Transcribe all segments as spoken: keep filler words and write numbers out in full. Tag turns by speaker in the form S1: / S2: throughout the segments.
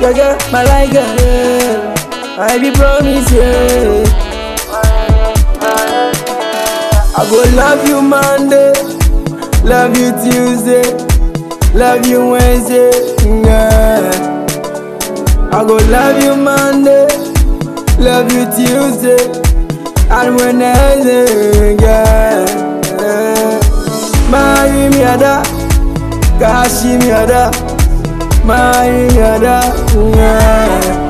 S1: yeah, girl, my like girl. I be promise you. I go love you Monday, love you Tuesday, love you Wednesday, yeah. I go love you Monday, love you Tuesday, and Wednesday, yeah. Marry me ada, kashi me ada, marry me ada, yeah.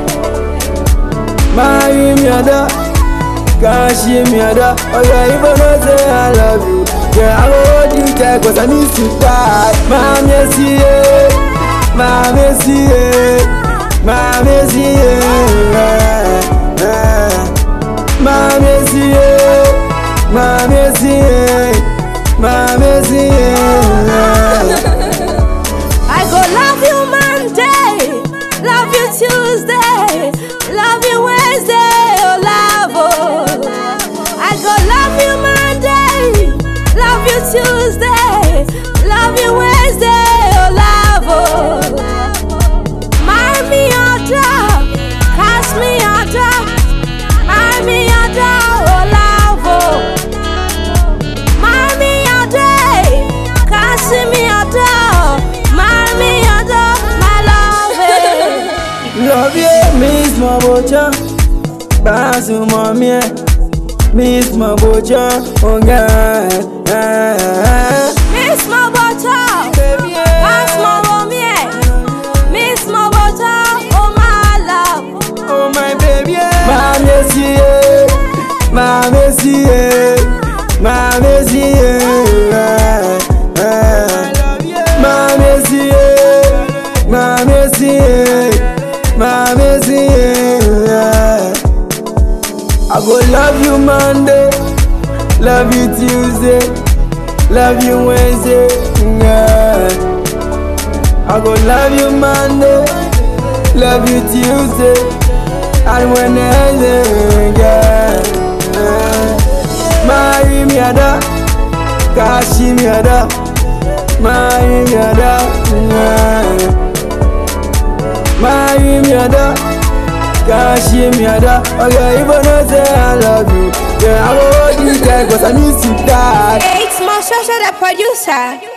S1: Marry me ada, kashi me ada, oh yeah, even though say I love you, yeah, I go hold you tight 'cause I miss you tight. Mama see it, mama see it, mama see it, mama see it, mama see it, mama see it.
S2: I go love you Monday, love you Tuesday, love you Wednesday, oh love, oh. I go love you Monday, love you Tuesday, love you Wednesday, oh love, oh. Marry me order, cast me order, marry me order, oh love, oh. Marry me order, cast me order, marry me order, my love, eh.
S1: Love you, Miss Mabocha, Basu Mommy, Miss Mabocha, oh God,
S2: Miss Mabocha, Miss Mabocha, Miss Mabocha, oh my love,
S1: oh my baby, Mama see it, Mama see it, Mama see it, Mama see it, Mama see it, Mama see it. I go love you Monday, love you Tuesday, love you Wednesday, yeah. I go love you Monday, love you Tuesday, and Wednesday, yeah. Marry me ada, kashi me ada, marry me ada, yeah. Marry me ada, kashi me ada, oh yeah, even though say I love you, yeah, I go hold you tight 'cause I miss you tight.
S2: It's Moshosh, the producer.